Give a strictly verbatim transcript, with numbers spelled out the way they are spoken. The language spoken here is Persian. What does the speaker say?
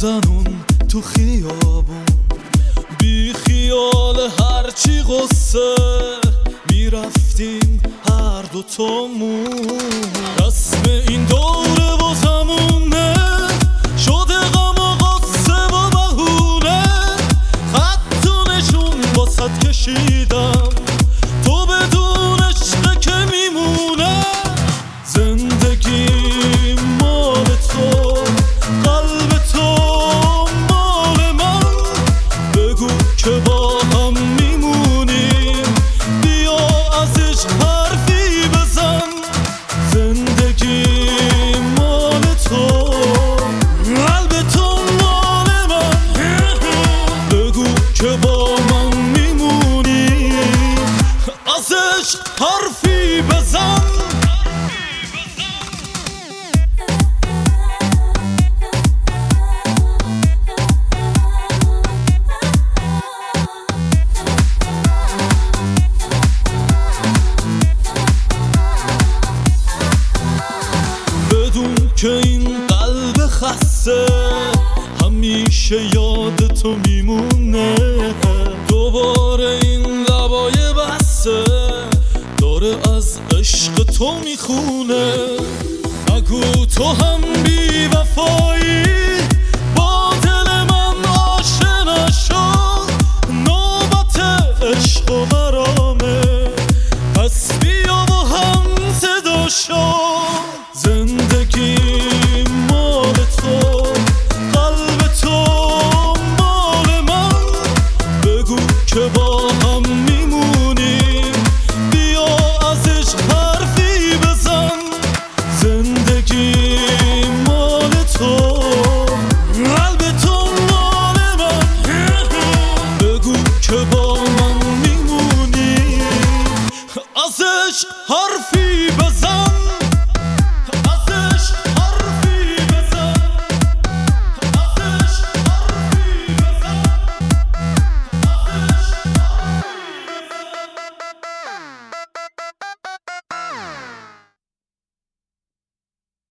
زنون تو خیابون، بی خیال هرچی غصه میرفتیم هر دوتامون. رسم این دوره و زمونه شده غم و غصه و بهونه، خط و نشون واسد کشیدم تو بدون عشق که میمونه. زندگی مال تو، قلب تو مال من، بگو که با هم میمونیم، بیا ازش حرفی بزن. زندگی مال تو، قلب تو مال من، بگو که با من میمونیم، ازش حرفی بزن. که این قلب خسته همیشه یاد تو میمونه، دوباره این لبای بسته داره از عشق تو میخونه. نگو تو هم بی وفایی،